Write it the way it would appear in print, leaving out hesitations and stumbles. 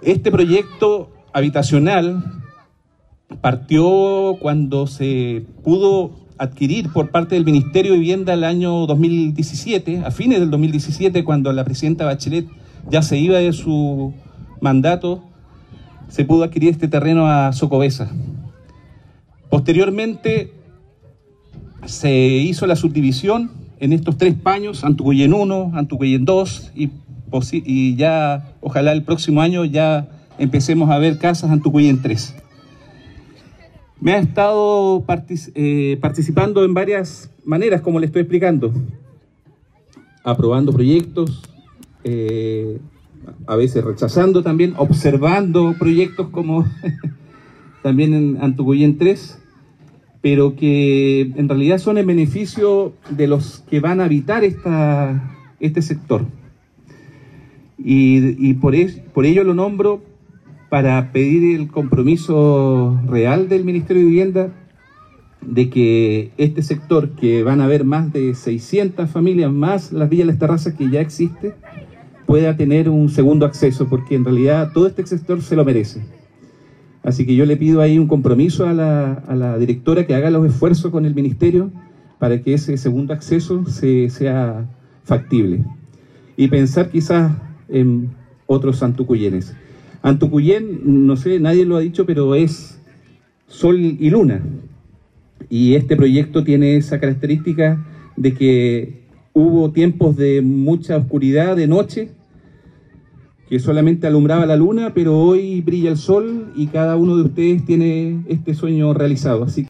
Este proyecto habitacional partió cuando se pudo adquirir por parte del Ministerio de Vivienda el año 2017, a fines del 2017, cuando la presidenta Bachelet ya se iba de su mandato, se pudo adquirir este terreno a Socobesa. Posteriormente se hizo la subdivisión en estos 3 paños, Antucoyen 1, Antucoyen 2 y ya ojalá el próximo año ya empecemos a ver casas Antucoyen 3. Me ha estado participando en varias maneras, como le estoy explicando, aprobando proyectos, a veces rechazando también, observando proyectos como también en Antucoyen 3, pero que en realidad son en beneficio de los que van a habitar este sector. Y por ello lo nombro para pedir el compromiso real del Ministerio de Vivienda de que este sector, que van a haber más de 600 familias, más las villas Las Terrazas que ya existe, pueda tener un segundo acceso, porque en realidad todo este sector se lo merece. Así que yo le pido ahí un compromiso a la directora que haga los esfuerzos con el Ministerio para que ese segundo acceso sea factible. Y pensar quizás en otros Antucoyenes. Antucoyen, no sé, nadie lo ha dicho, pero es sol y luna. Y este proyecto tiene esa característica de que hubo tiempos de mucha oscuridad de noche, que solamente alumbraba la luna, pero hoy brilla el sol y cada uno de ustedes tiene este sueño realizado. Así